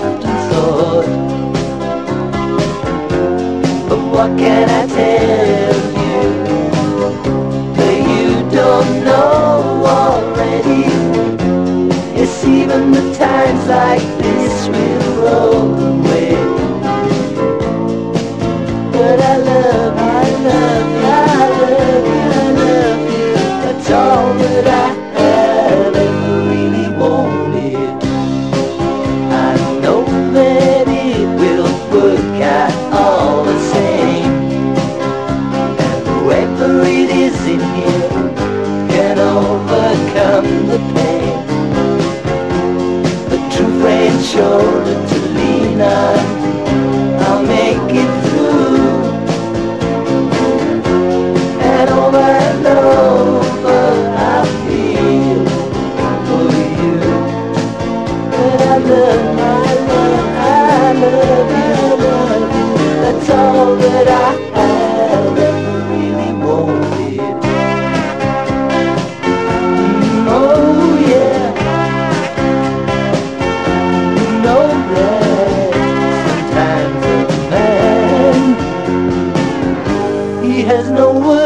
often thought. But what can I tell you that you don't know already? Yes, even the times like this will roll away. But I love you, I love you, I love you, I love you. That's all that I have ever really wanted. I know that it will work out all the same. And whoever it is in here can overcome the pain. A true friend shoulder to lean on, I'll make it through. And over and over I feel for you. But I love you, I love you, I love you, I love you. That's all that I have ever really wanted. Oh yeah. You know that sometimes a man, he has no words